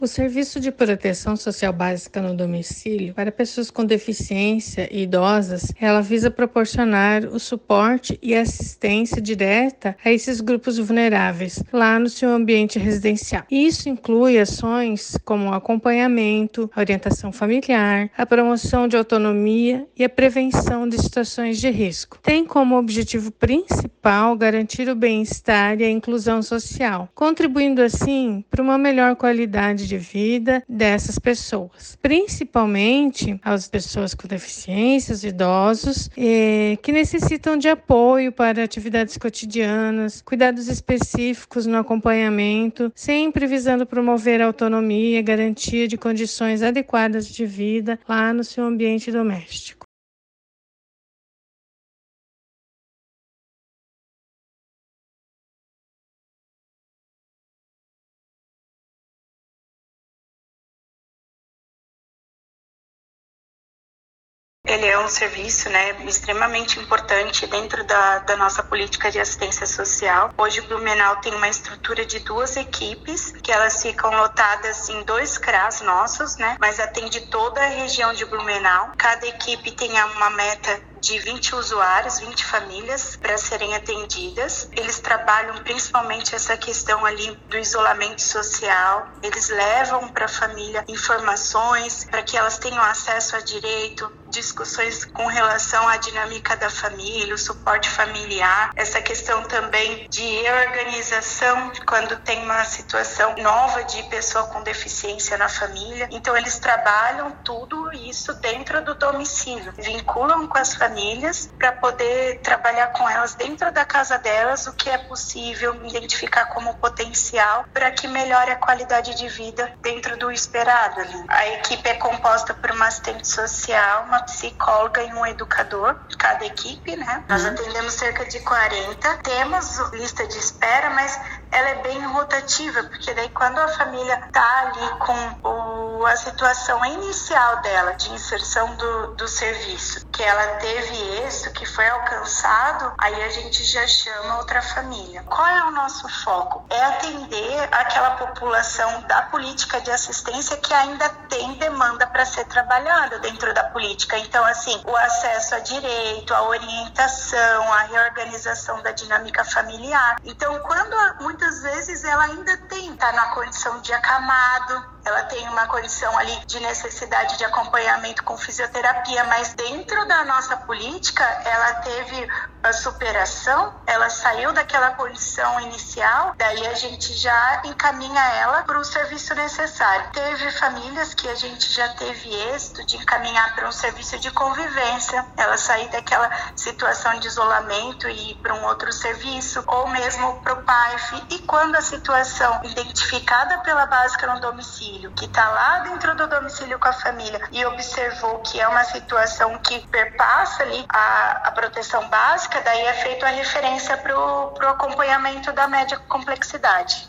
O Serviço de Proteção Social Básica no domicílio para pessoas com deficiência e idosas, ela visa proporcionar o suporte e assistência direta a esses grupos vulneráveis lá no seu ambiente residencial. Isso inclui ações como acompanhamento, a orientação familiar, a promoção de autonomia e a prevenção de situações de risco. Tem como objetivo principal garantir o bem-estar e a inclusão social, contribuindo assim para uma melhor qualidade de vida dessas pessoas, principalmente as pessoas com deficiências, idosos, que necessitam de apoio para atividades cotidianas, cuidados específicos no acompanhamento, sempre visando promover a autonomia e garantia de condições adequadas de vida lá no seu ambiente doméstico. Ele é um serviço, extremamente importante dentro da nossa política de assistência social. Hoje o Blumenau tem uma estrutura de 2 equipes, que elas ficam lotadas em 2 CRAs nossos, mas atende toda a região de Blumenau. Cada equipe tem uma meta de 20 usuários, 20 famílias para serem atendidas. Eles trabalham principalmente essa questão ali do isolamento social. Eles levam para a família informações para que elas tenham acesso a direito, discussões com relação à dinâmica da família, o suporte familiar, essa questão também de reorganização quando tem uma situação nova de pessoa com deficiência na família. Então eles trabalham tudo isso dentro do domicílio, vinculam com as famílias para poder trabalhar com elas dentro da casa delas o que é possível identificar como potencial para que melhore a qualidade de vida dentro do esperado ali. A equipe é composta por uma assistente social, uma psicóloga e um educador, cada equipe, Nós atendemos cerca de 40. Temos lista de espera, mas ela é bem rotativa, porque daí quando a família está ali com a situação inicial dela, de inserção do serviço, que ela teve êxito, que foi alcançado, aí a gente já chama outra família. Qual é o nosso foco? É atender aquela população da política de assistência que ainda tem demanda para ser trabalhada dentro da política. Então, o acesso a direito, a orientação, a reorganização da dinâmica familiar. Então, quando muitas vezes ela ainda está na condição de acamado, ela tem uma condição ali de necessidade de acompanhamento com fisioterapia, mas dentro da nossa política, ela teve a superação, ela saiu daquela condição inicial, daí a gente já encaminha ela para o serviço necessário. Teve famílias que a gente já teve êxito de encaminhar para um serviço de convivência, ela sair daquela situação de isolamento e ir para um outro serviço, ou mesmo para o PAIF. E quando a situação identificada pela básica no domicílio, que está lá dentro do domicílio com a família e observou que é uma situação que perpassa ali a proteção básica, daí é feita a referência para o acompanhamento da média complexidade.